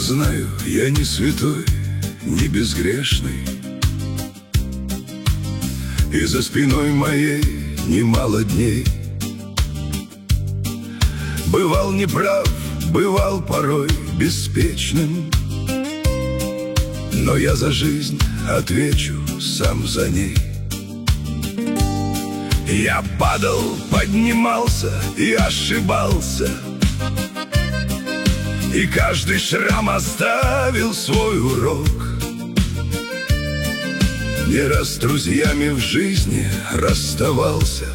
знаю, я не святой, не безгрешный, и за спиной моей немало дней. Бывал неправ, бывал порой беспечным, но я за жизнь отвечу сам за ней. Я падал, поднимался и ошибался, и каждый шрам оставил свой урок. Не раз с друзьями в жизни расставался,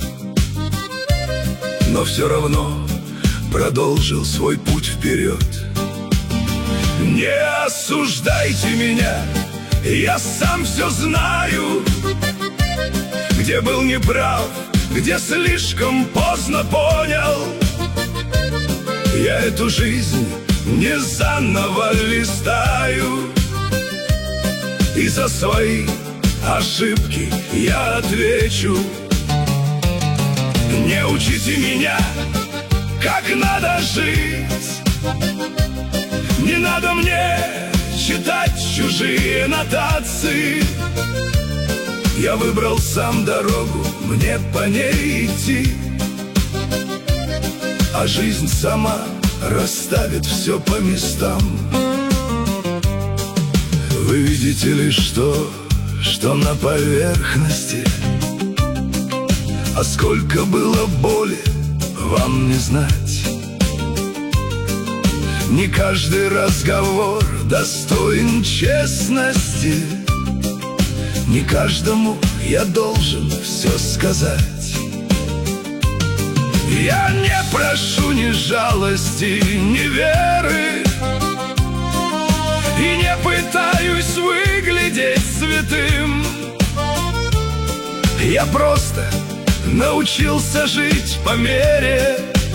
но все равно продолжил свой путь вперед. Не осуждайте меня, я сам все знаю, где был неправ, где слишком поздно понял. Я эту жизнь не заново листаю, и за свои ошибки я отвечу. Не учите меня, как надо жить, не надо мне читать чужие нотации. Я выбрал сам дорогу, мне по ней идти, а жизнь сама расставит все по местам. Вы видите лишь то, что на поверхности, а сколько было боли, вам не знать. Не каждый разговор достоин честности, не каждому я должен все сказать. Я не прошу ни жалости, ни веры, и не пытаюсь выглядеть святым. Я просто научился жить по мере,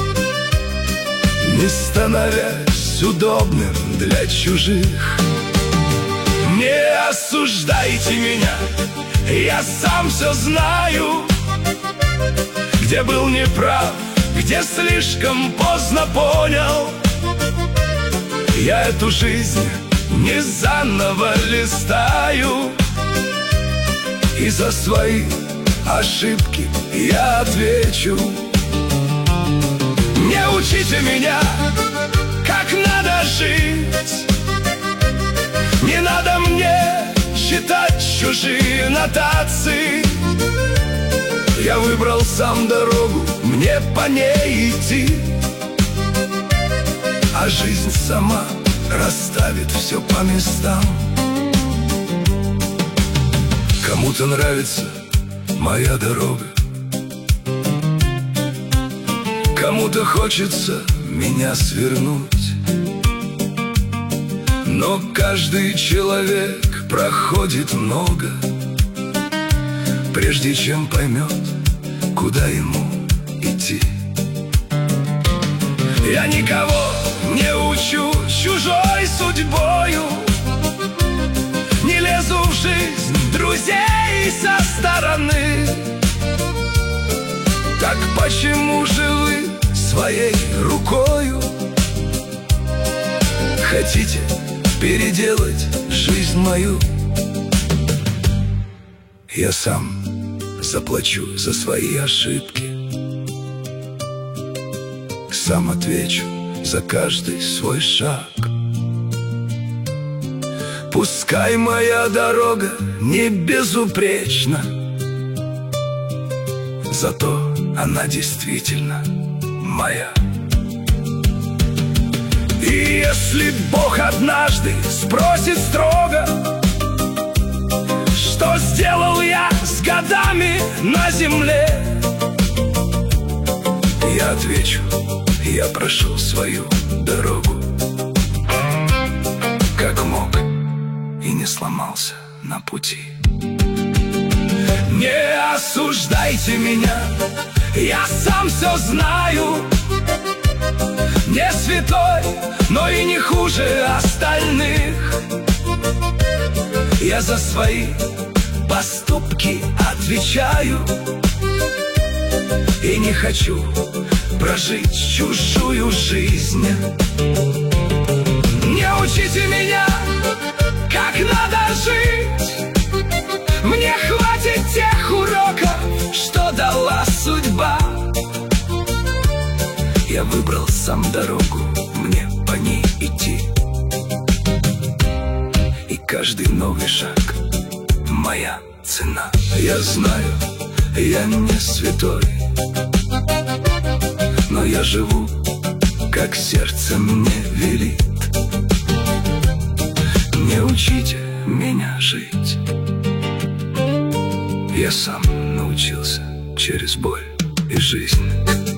не становясь удобным для чужих. Не осуждайте меня, я сам все знаю, где был неправ, где слишком поздно понял. Я эту жизнь не заново листаю, и за свои ошибки я отвечу. Не учите меня, как надо жить, не надо мне читать чужие нотации. Я выбрал сам дорогу, мне по ней идти, а жизнь сама расставит все по местам. Кому-то нравится моя дорога, кому-то хочется меня свернуть, но каждый человек проходит много, прежде чем поймет, куда ему идти. Я никого не учу чужой судьбою, не лезу в жизнь друзей со стороны. Так почему же вы своей рукою хотите переделать жизнь мою? Я сам заплачу за свои ошибки, сам отвечу за каждый свой шаг. Пускай моя дорога не безупречна, зато она действительно моя. И если Бог однажды спросит строго, что сделал я с годами на земле, я отвечу: я прошел свою дорогу, как мог, и не сломался на пути. Не осуждайте меня, я сам все знаю, не святой, но и не хуже остальных. Я за свои поступки отвечаю и не хочу прожить чужую жизнь. Не научите меня, как надо жить. Мне хватит тех уроков, что дала судьба. Я выбрал сам дорогу, мне по ней идти. И каждый новый шаг — моя цена. Я знаю, я не святой, но я живу, как сердце мне велит. Не учите меня жить. Я сам научился через боль и жизнь.